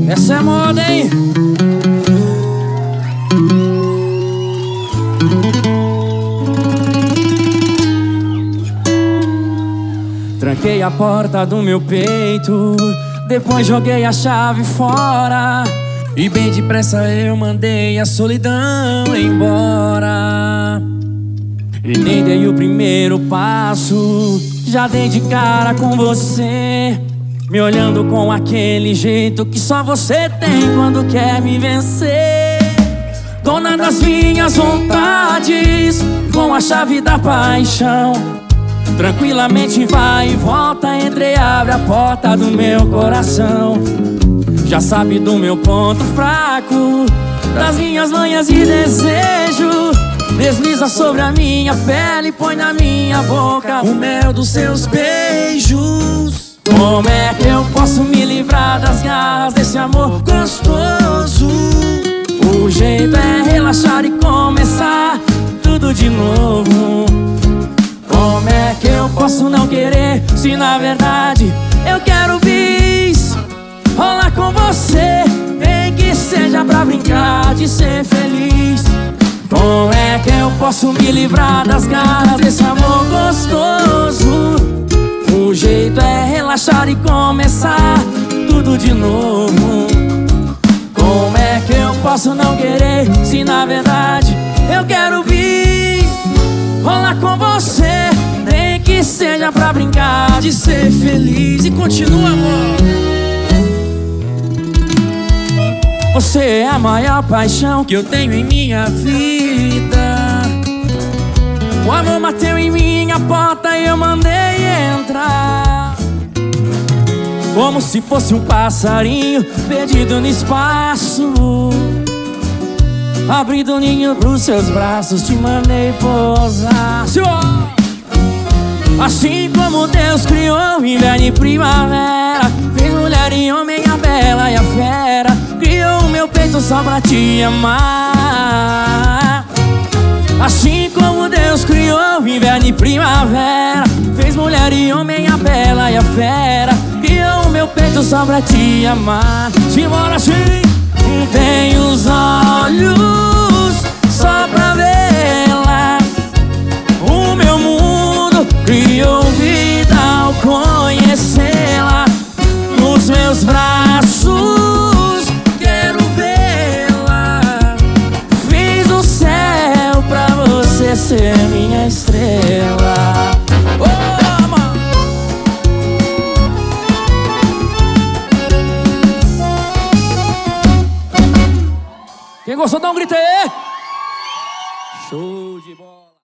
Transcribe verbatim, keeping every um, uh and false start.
Essa é moda, hein? Tranquei a porta do meu peito, depois joguei a chave fora, e bem depressa eu mandei a solidão embora. E nem dei o primeiro passo, já dei de cara com você, me olhando com aquele jeito que só você tem quando quer me vencer. Dona das minhas vontades, com a chave da paixão, tranquilamente vai e volta, entra e abre a porta do meu coração. Já sabe do meu ponto fraco, das minhas manhas e desejo, desliza sobre a minha pele, põe na minha boca o mel dos seus beijos. Como é que eu posso me livrar das garras desse amor gostoso? O jeito é relaxar e começar tudo de novo. Como é que eu posso não querer, se na verdade eu quero bis rolar com você, nem que seja pra brincar de ser feliz. Como é que eu posso me livrar das garras desse amor gostoso? O jeito é relaxar e começar tudo de novo. Como é que eu posso não querer, se na verdade eu quero vir rolar com você, nem que seja pra brincar de ser feliz. E continua, amor. Você é a maior paixão que eu tenho em minha vida. O amor bateu em minha porta e eu mandei entrar, como se fosse um passarinho perdido no espaço. Abrindo o ninho pros seus braços, te mandei pousar. Assim como Deus criou inverno e primavera, fez mulher e homem, a bela e a fera, criou o meu peito só pra te amar. Assim como Deus criou inverno e primavera, fez mulher e homem, a bela e a fera, criou o meu peito só pra te amar. Simbora assim. Tem os olhos só pra vê-la, o meu mundo criou vida ao conhecê-la. Nos meus braços quero vê-la, fiz o céu pra você ser minha estrela. Oh, mano. Quem gostou, dá um grito aí. Show de bola.